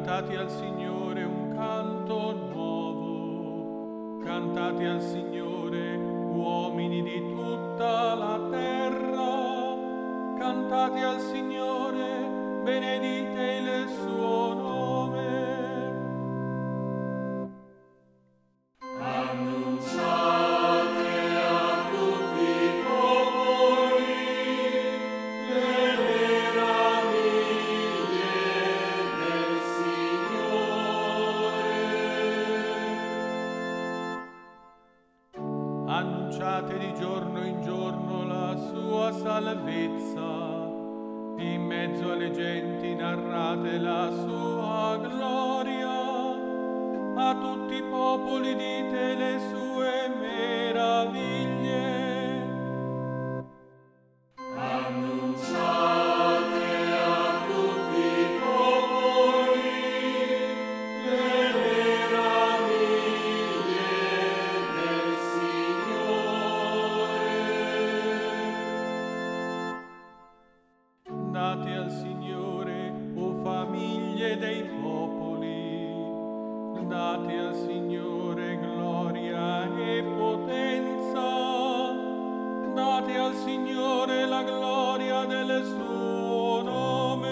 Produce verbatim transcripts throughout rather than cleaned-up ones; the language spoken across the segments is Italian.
Cantate al Signore un canto nuovo, cantate al Signore uomini di tutta la terra, cantate al Signore, benedite il suo nome. Annunciate di giorno in giorno la sua salvezza, in mezzo alle genti narrate la sua gloria, a tutti i popoli dite le sue meraviglie. Date al Signore, o famiglie dei popoli, date al Signore gloria e potenza, date al Signore la gloria del suo nome.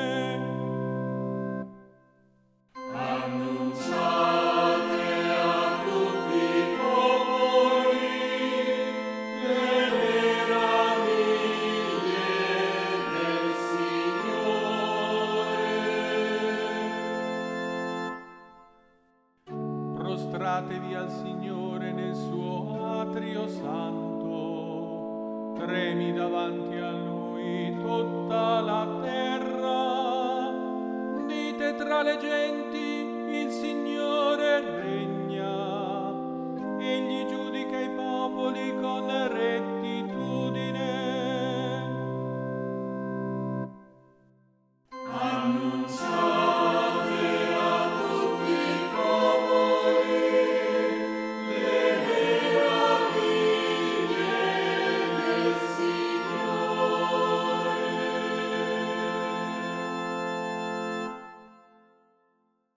Prostratevi al Signore nel suo atrio santo, tremi davanti a Lui tutta la terra. Dite tra le genti, il Signore regna, egli giudica i popoli con regna.